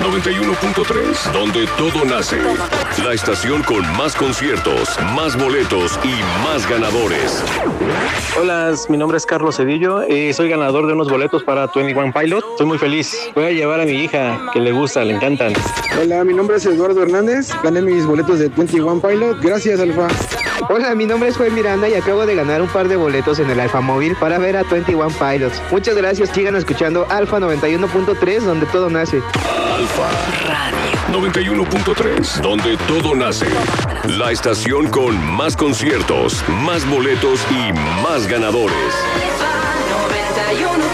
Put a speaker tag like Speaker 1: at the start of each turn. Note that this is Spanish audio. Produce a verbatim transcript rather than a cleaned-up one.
Speaker 1: noventa y uno punto tres, donde todo nace. La estación con más conciertos, más boletos y más ganadores.
Speaker 2: Hola, mi nombre es Carlos Cedillo y soy ganador de unos boletos para veintiuno Pilot. Estoy muy feliz. Voy a llevar a mi hija, que le gusta, le encantan.
Speaker 3: Hola, mi nombre es Eduardo Hernández. Gané mis boletos de veintiuno Pilot. Gracias, Alfa.
Speaker 4: Hola, mi nombre es Juan Miranda y acabo de ganar un par de boletos en el Alfa Móvil para ver a veintiuno Pilots. Muchas gracias, sigan escuchando Alfa noventa y uno punto tres, donde todo nace.
Speaker 1: Alfa Radio noventa y uno punto tres, donde todo nace. La estación con más conciertos, más boletos y más ganadores.